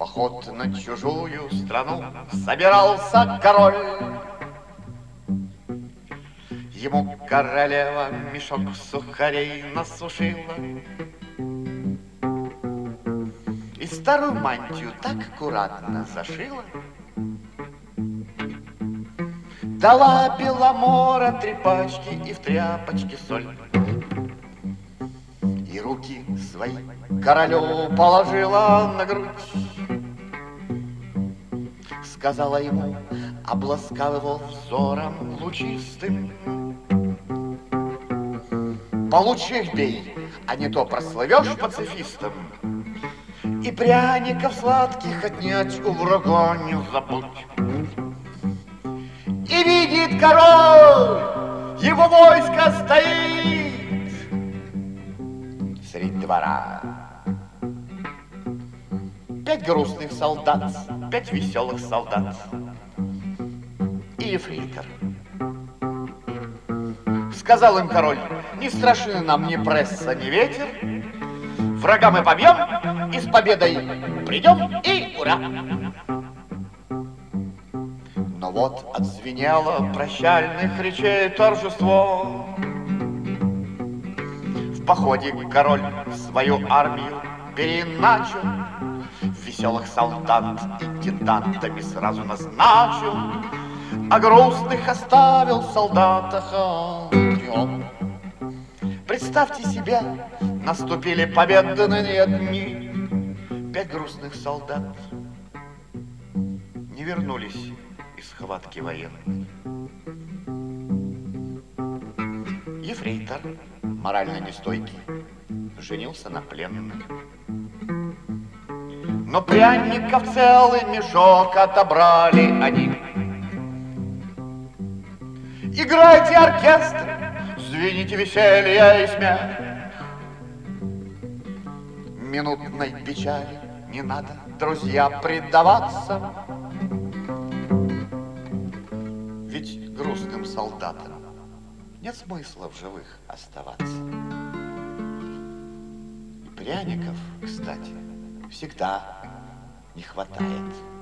поход на чужую страну собирался король. Ему королева мешок сухарей насушила и старую мантию так аккуратно зашила. Дала Беломора 3 пачки и в тряпочке соль. И руки свои королю положила на грудь. Сказала ему, обласкав его взором лучистым: получше бей, а не то прослывешь пацифистом, и пряников сладких отнять у врага не забудь. И видит король, его войско стоит средь двора. 5 грустных солдат, 5 веселых солдат и ефрейтор. Сказал им король: не страшны нам ни пресса, ни ветер. Врага мы побьем и с победой придем, и ура! Но вот отзвенело прощальных речей торжество. В походе король свою армию переначал, веселых солдат интендантами сразу назначил, а грустных оставил в солдатах огнем. Представьте себе, наступили победные дни. 5 грустных солдат не вернулись из схватки военной. Ефрейтор, морально нестойкий, женился на пленных. Но пряников целый мешок отобрали они. Играйте оркестр, звените веселье и смех. Минутной печали не надо, друзья, предаваться. Ведь грустным солдатам нет смысла в живых оставаться. И пряников, кстати, всегда не хватает.